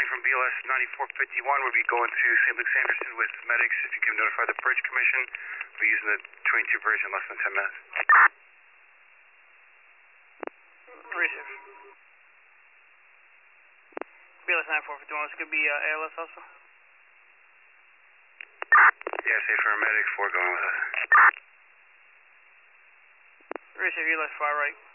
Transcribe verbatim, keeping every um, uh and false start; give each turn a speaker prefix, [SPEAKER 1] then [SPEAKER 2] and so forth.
[SPEAKER 1] calling from B L S ninety-four fifty-one. We'll be going to Saint Luke Sanderson with medics. If you can notify the bridge commission, we're using the twenty-two bridge in less than ten minutes.
[SPEAKER 2] Receive. B L S ninety-four fifty-one, this could be uh, A L S also?
[SPEAKER 1] Yeah, say for a medic, four going with us.
[SPEAKER 2] Receive, U L S far right.